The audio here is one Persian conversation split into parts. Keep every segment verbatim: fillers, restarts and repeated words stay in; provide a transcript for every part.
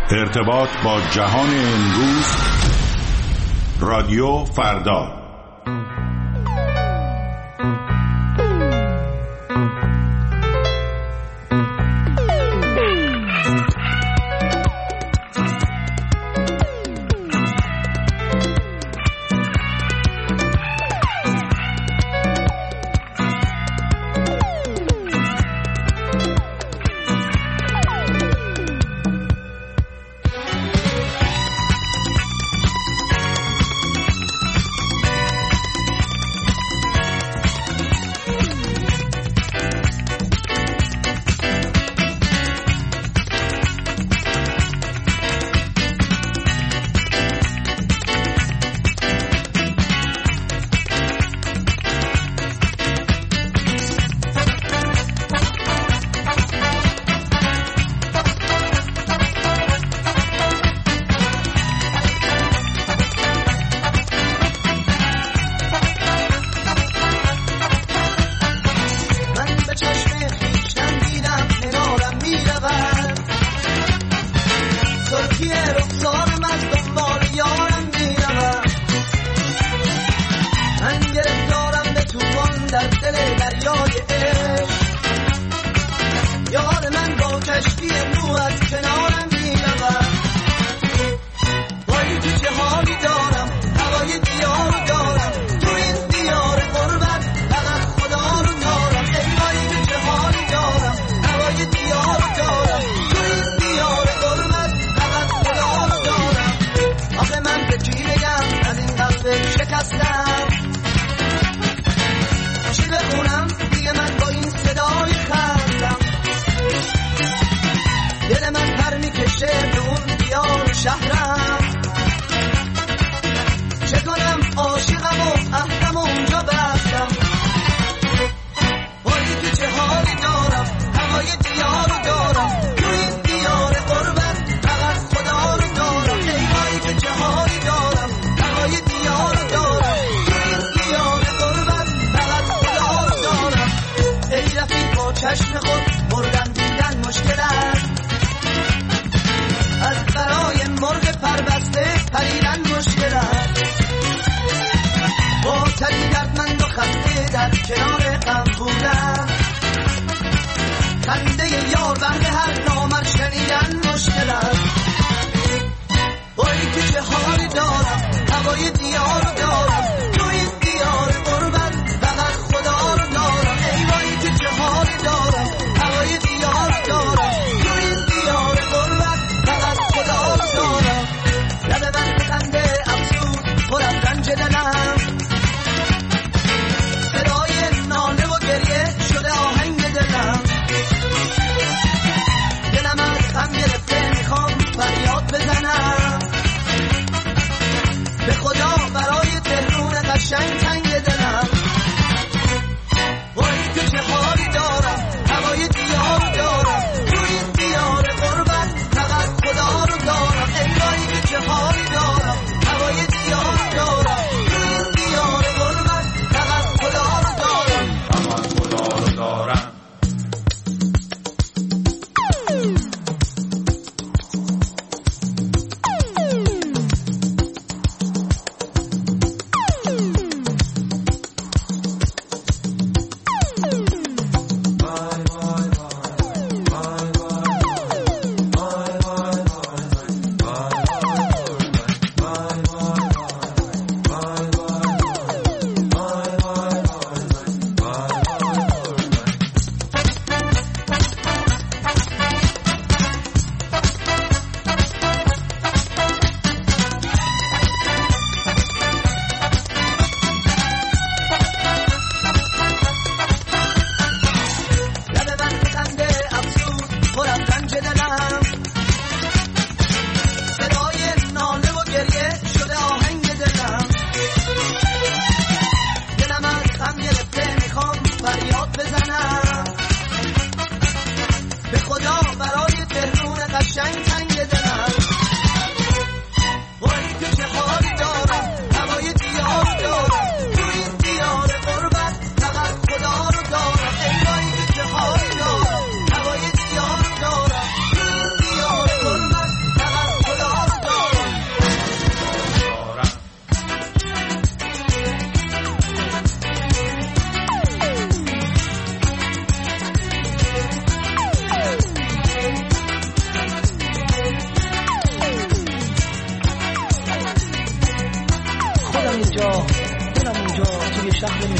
ارتباط با جهان امروز، رادیو فردا.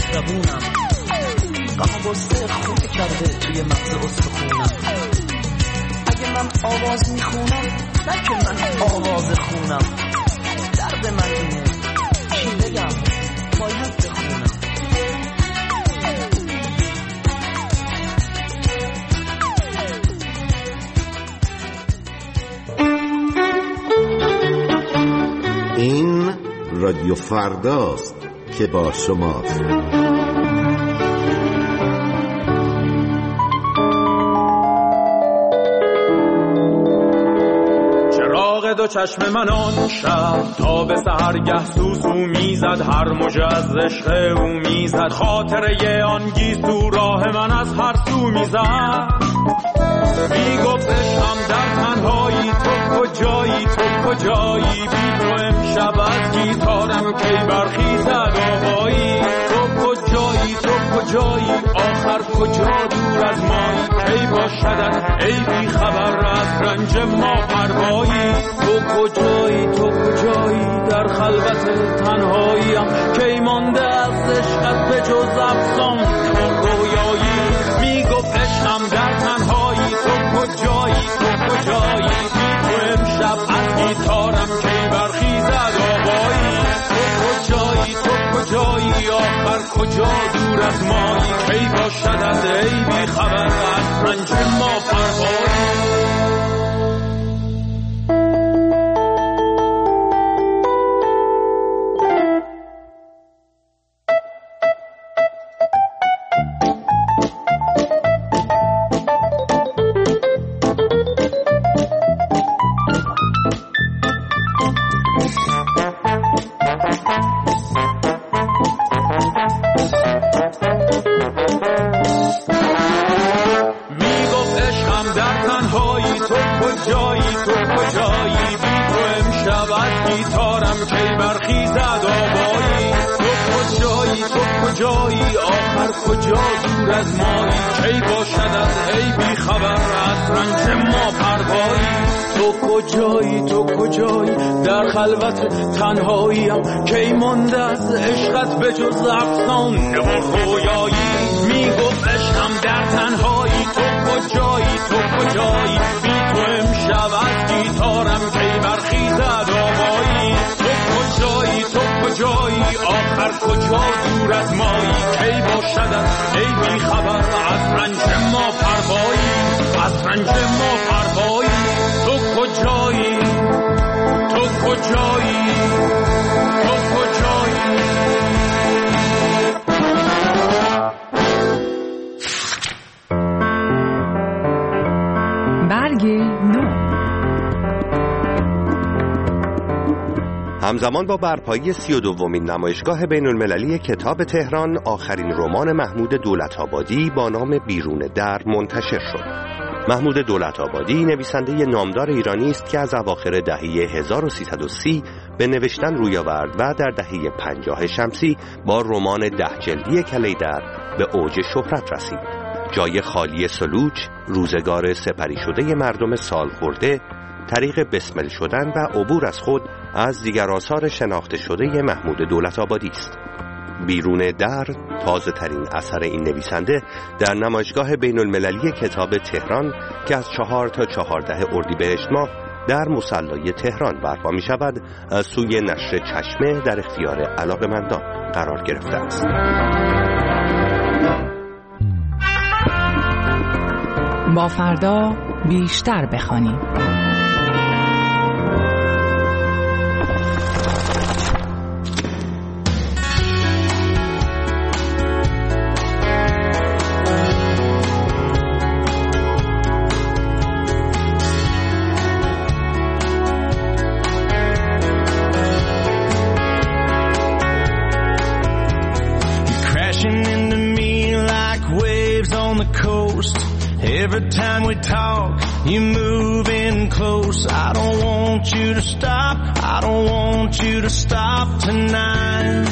زبونم، غم غصه خونه کرده توی مغز استخونم. اگه من آواز میخونم نه که من آواز خونم، درد من اینه چی بگم باید بخونم. این رادیو فرداست که با شماست. چراغ دو چشم من آن شب تا به سحرگه سوسو میزد، هر موج از عشق او میزد، خاطره آن گیسو راه من از هر سو میزد. میگفت عشقم در تنهایی، تو کجایی تو کجایی، بی تو امشب از گیتارم کی برخیزد آوایی. تو کجایی تو کجایی آخر کجا دور از مایی، کی باشدت ای بی خبر از رنج ما پروایی. تو کجایی تو کجایی در خلوت تنهاییم، کی مانده از عشقت به جز افسان و رویایی. میگفت عشقم در تنهایی، تو کجایی تو کجایی، بی تو امشب از گیتارم کی برخیزد آوایی. تو کجایی تو کجایی آخر کجا دور از مایی، کی باشد از ای بی خبر از رنج ما پروایی. کجا دور از مایی، کی باشد از ای بی خبر از رنج ما پروایی. تو کجایی تو کجایی در خلوت تنهاییم، کی مانده از عشقت به جز افسانه و رویایی. میگفت عشقم در تنهایی، تو کجایی تو کجایی، بی تو امشب از گیتارم کی برخیزد آوایی. تو کجایی تو کجایی آخر کجا دور از مایی، کی باشد ای بی خبر از رنج ما پروایی، از رنج ما پروایی. تو کجایی تو کجایی تو کجایی. برگ نو. همزمان با برپایی سی و دومین نمایشگاه بین المللی کتاب تهران، آخرین رمان محمود دولت‌آبادی با نام بیرون در منتشر شد. محمود دولت‌آبادی نویسنده نامدار ایرانی است که از اواخر دهه هزار و سیصد و سی به نوشتن روی آورد و در دهه پنجاه شمسی با رمان ده جلدی کلیدر به اوج شهرت رسید. جای خالی سلوچ، روزگار سپری شده مردم سال خورده، طریق بسمل شدن و عبور از خود از دیگر آثار شناخته شده محمود دولت‌آبادی است. بیرون در، تازه ترین اثر این نویسنده، در نمایشگاه بین المللی کتاب تهران که از چهار تا چهارده اردیبهشت ماه در مصلای تهران برپا می شود، از سوی نشر چشمه در اختیار علاقه‌مندان قرار گرفته است. با فردا بیشتر بخوانیم. Every time we talk, you're moving close. I don't want you to stop. I don't want you to stop tonight.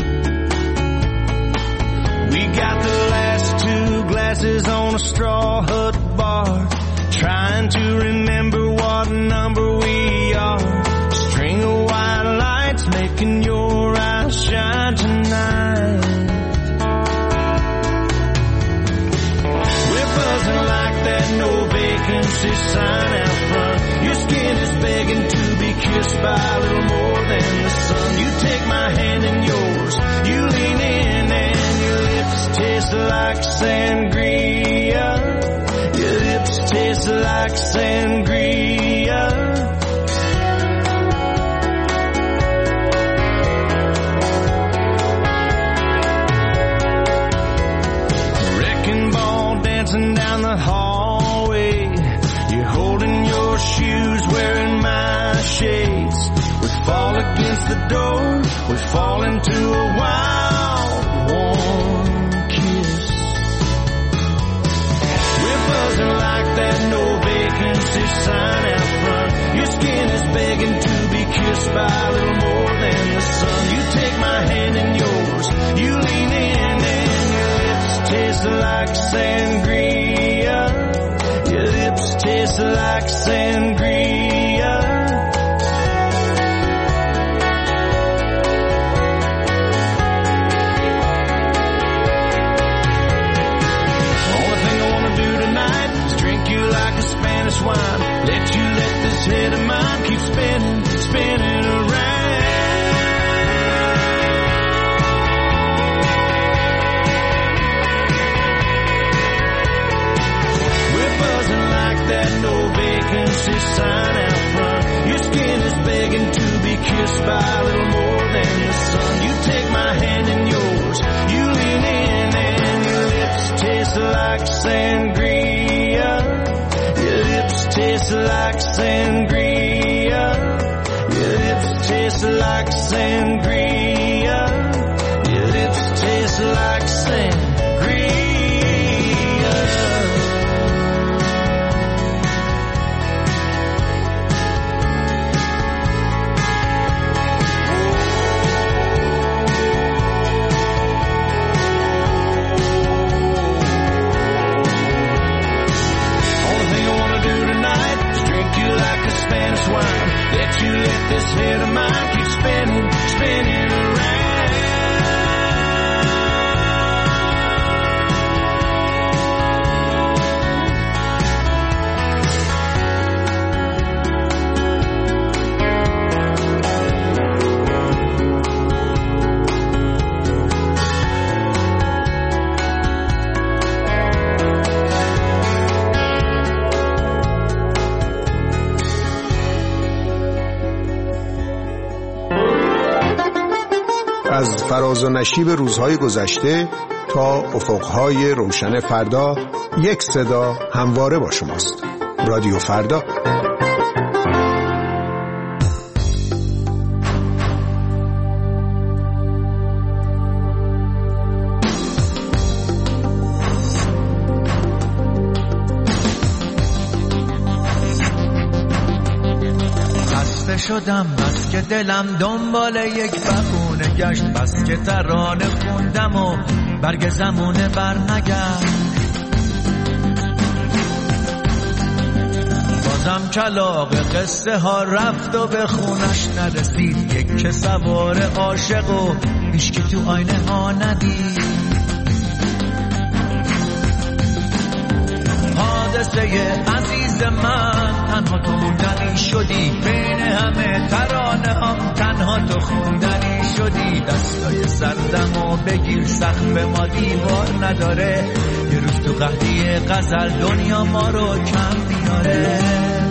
We got the last two glasses on a straw hut bar, trying to remember what number we are. String of white lights making your eyes shine tonight. vacancy sign out front. Your skin is begging to be kissed by a little more than the sun. You take my hand in yours, you lean in and your lips taste like sangria. Your lips taste like sangria. Wrecking ball dancing down the hallway. You're holding your shoes, wearing my shades. We fall against the door, we fall into a wild, warm kiss. We're buzzing like that no vacancy sign out front. Your skin is begging to be kissed by a little more than the sun. You take my hand in yours, you lean in and your lips taste like sangria. Your lips taste like sangria. Only thing I wanna do tonight is drink you like a Spanish wine. Let you let this head of mine keep spinning, spinning around. That no vacancy sign out front. Your skin is begging to be kissed by a little more than the sun. You take my hand in yours, you lean in and your lips taste like sangria. Your lips taste like sangria. Your lips taste like sangria. Your lips taste like sangria. Let you let this head of mine keep spinning, spinning around. از فراز و نشیب روزهای گذشته تا افقهای روشن فردا، یک صدا همواره با شماست. رادیو فردا. شدم بس که دلم دنبال یک بهونه گشت، بس که ترانه خوندم و برگ زمونه برنگشت. بازم کلاغ قصه ها رفت و به خونش نرسید. یک که سوار عاشق و هیچکی تو آینه ها ندید. حادثه عزیز من تنها تو موندنی شدی. بین همه ترانه هم تنها تو خوندنی شدی. دستای سردم و بگیر سقف ما دیوار نداره. یه روز تو قحطی غزل دنیا ما رو کم میاره.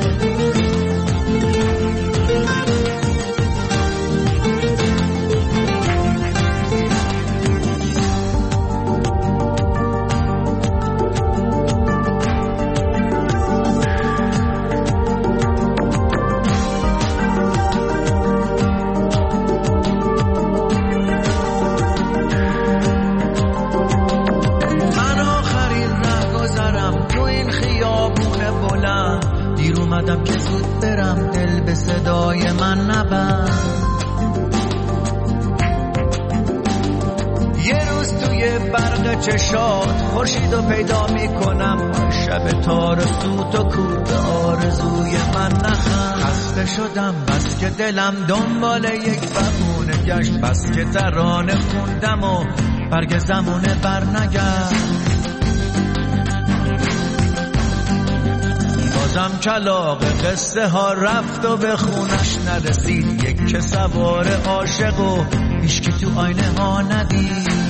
چشات خورشید رو پیدا میکنم. شب تارسو تو کوه آرزوی من نخم. خسته شدم بس که دلم دنبال یک بهونه گشت. بس که ترانه خوندم و برگ زمونه برنگشت. بازم کلاغ قصه ها رفت و به خونش نرسید. یک که سوار عاشق و هیچکی تو آینه ها ندید.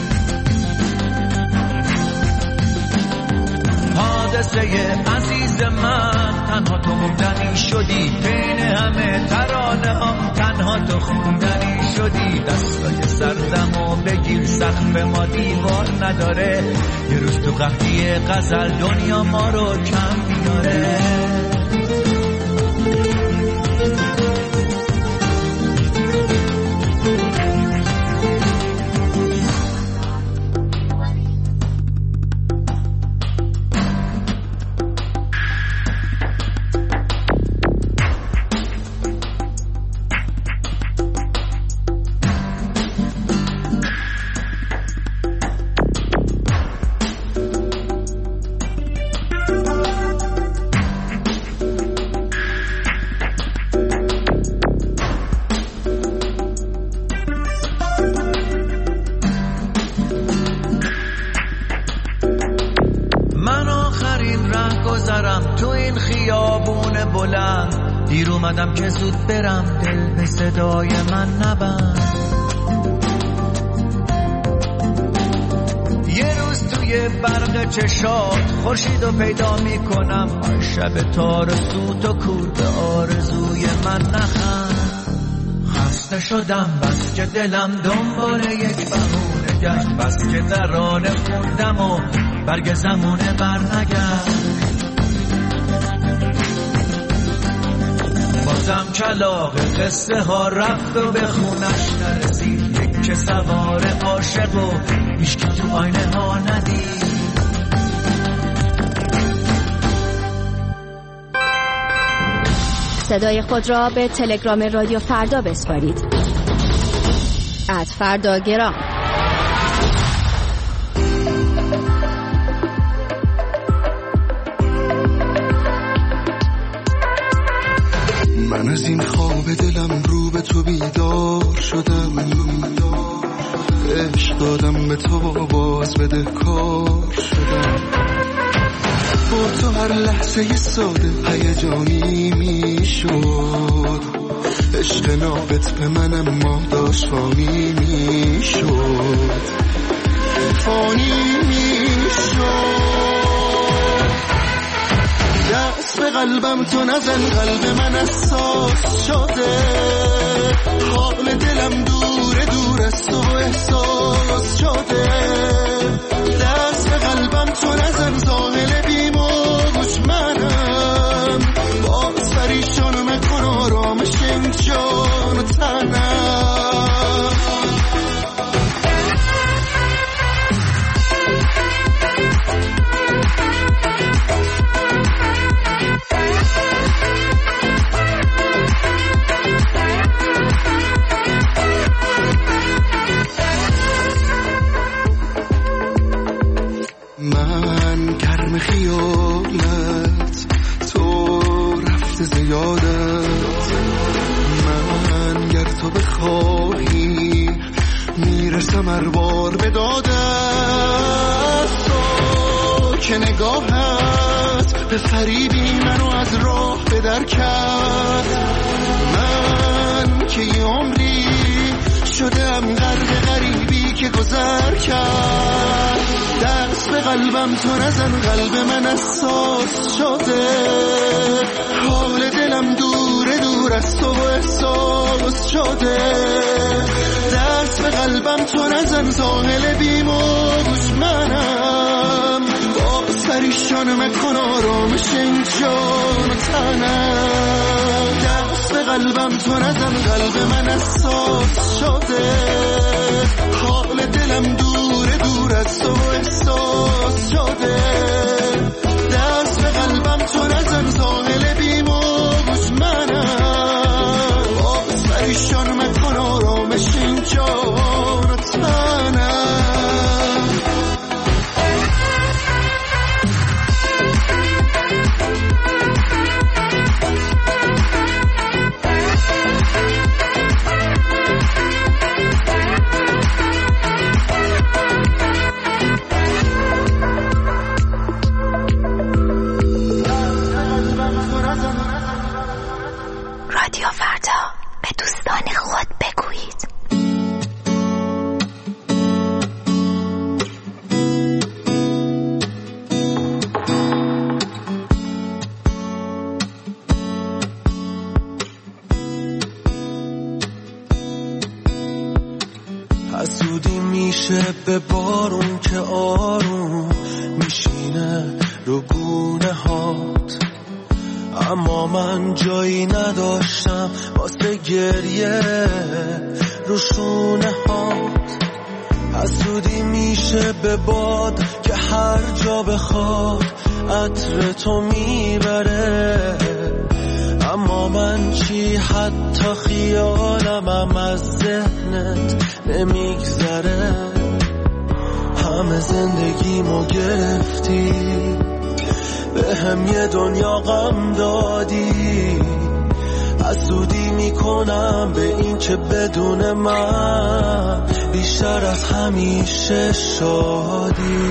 حادثه عزیز من تنها تو موندنی شدی. بین همه ترانه هم تنها تو خوندنی شدی. دستای سردم و بگیر سقف ما دیوار نداره. یه روز تو قحطی غزل دنیا ما رو کم میاره. دیر اومدم که زود برم، دل به صدای من نبند. یه روز توی برق چشات خورشیدو پیدا میکنم. آن شب تار سوت و کور به آرزوی من نخند. خسته شدم بس که دلم دنبال یک بهونه گشت. بس که ترانه خوندم و برگ زمونه بر نگشت. بازم کلاغ قصه ها رفت و به خونش نرسید. یک که سوار عاشق و هیچکی تو آینه ها ندید. صدای خود را به تلگرام رادیو فردا بسپارید. ات فردا گرام. من از این خواب دلم رو به تو بیدار شدم. عشق دادم به تو باز بده کار شدم. با تو هر لحظه ی ساده هیجانی می شد. عشق نابت به من اما داشت فانی می شد. فانی می شد. دست به قلبم تو نزن، قلب من اساس شده. حال دلم دوره دور از تو احساس شده. دست به قلبم تو نزن، ساحل بیموج منم. باز پریشان مکن آرامش این جان و تنم. من گرم خیالت، تو رفت زیادت. من گر تو بخواهی میرسم اربار به دادت. تو که نگاهت به فریبی منو از راه به در کرد. من که یه عمری شدم غرق غریبی که گذر کرد. دست به قلبم تو نزن، قلب من اساس شده. حال دلم دوره دور از تو احساس شده. دست به قلبم تو نزن، ساحل بیموج منم. باز پریشان مکن آرامش این جان و تنم. دست به قلبم تو نزن، قلب من اساس شده. حال دلم دوره دور از تو احساس شده. دست به قلبم تو نزن، ساحل بیموج منم. باز پریشان مکن آرامش این جان و تنم. حسودی میشه به بارون که آروم میشینه رو گونه هات، اما من جایی نداشتم واسه گریه رو شونه هات. حسودی میشه به باد که هر جا بخواد عطر تو میبره، اما من چی حتی خیالمم از ذهنت نمیگذره. همه زندگیمو گرفتی، به هم یه دنیا غم دادی، حسودی میکنم به این که بدون من بیشتر از همیشه شادی.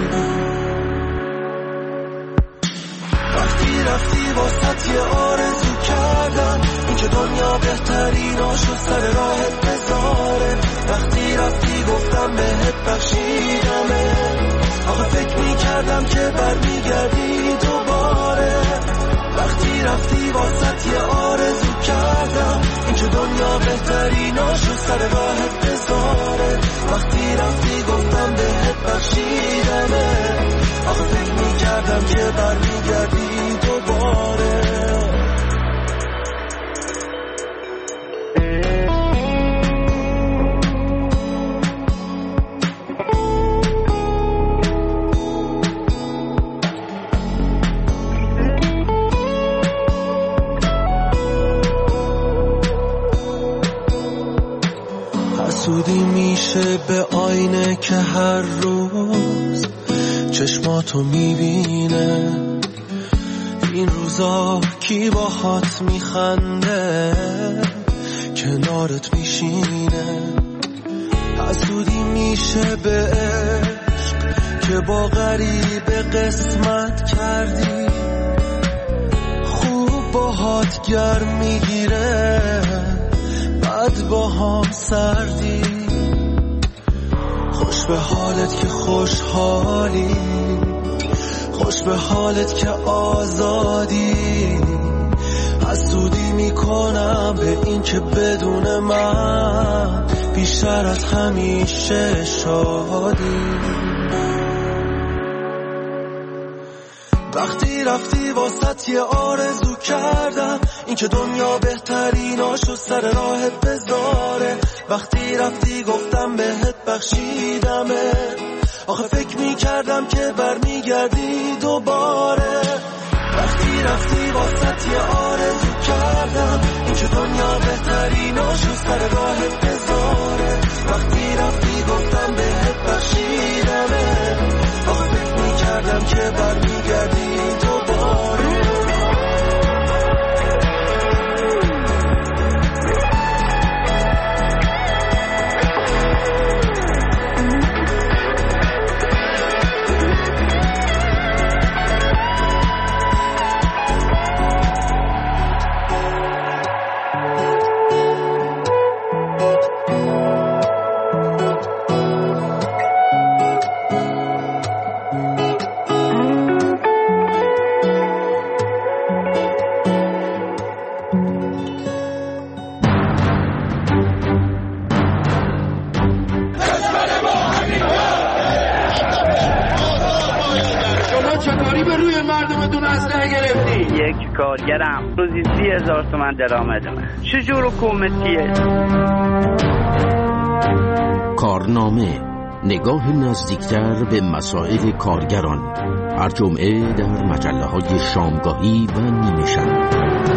وقتی رفتی واسط یه آرزو کردم، این که دنیا بهتریناشو سر راهت بذاره. وقتی رفتی گفتم بهت بخشیدمه، آخه فکر میکردم که برمیگردی دوباره. وقتی رفتی واسط یه آرزو کردم، این که دنیا بهتریناشو سر راهت بذاره. وقتی رفتی گفتم بهت بخشیدمه، آخه فکر میکردم که برمیگردی دوباره. حسودی میشه به آینه که هر روز چشماتو میبینه. این روزا کی باهات میخنده کنارت میشینه. حسودی میشه به عشق که با غریب قسمت کردی، خوب باهات گرم میگیره بعد با هم سردی. خوش به حالت که خوشحالی، خوش به حالت که آزادی. حسودی میکنم به این که بدون من بیشتر از همیشه شادی. وقتی رفتی واسط یه آرزو کردم، این که دنیا بهتریناشو سر راهت بذاره. وقتی رفتی گفتم بهت بخشیدمه، آخه فکر میکردم که برمیگردی دوباره. وقتی رفتی واسط یه آرزو کردم، این که دنیا بهتریناشو سر راهت بذاره. وقتی رفتی گفتم بهت بخشیدمه، آخه فکر میکردم که برمیگردی دوباره. کارگرم روزی سی هزار تومن درآمدمه. چجور حکومتیه؟ کارنامه، نگاه نزدیکتر به مسائل کارگران، هر جمعه در مجله های شامگاهی و نیمه شب.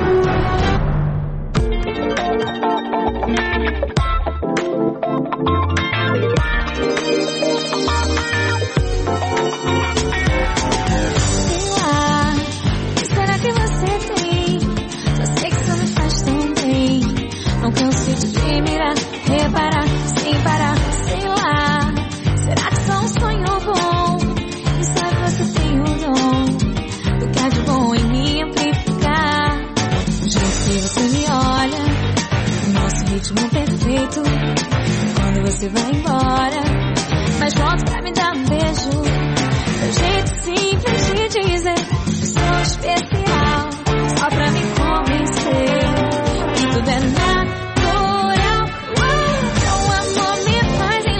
Você vai embora, mas volta pra me dar um beijo. É um jeito simples de dizer que sou especial, só pra me convencer que tudo é natural. Oh, meu amor me faz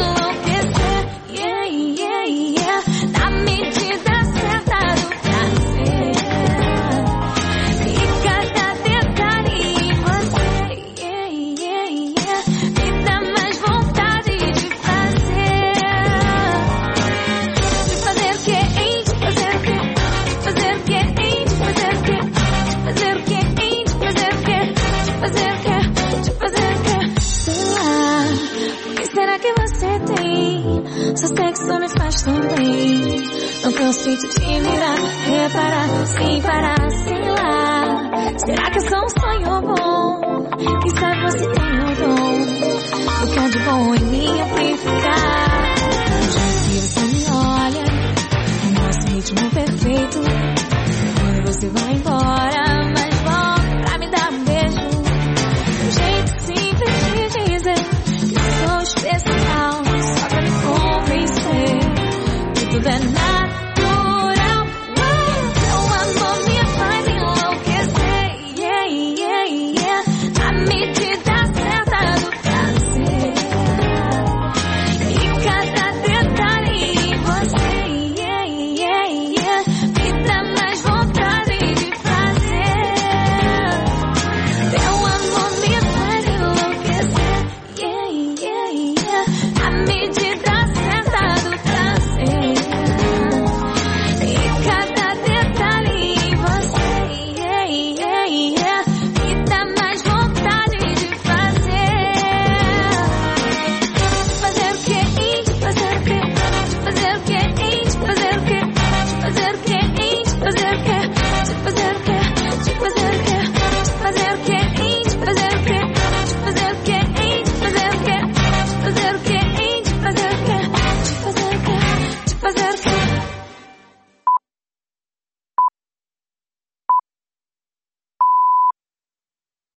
fazer o quê? Te fazer o quê? Sei lá, o que será que você tem? Seu sexo me faz tão bem. Não consigo te mirar, reparar, sem parar, sei lá. Será que eu sou um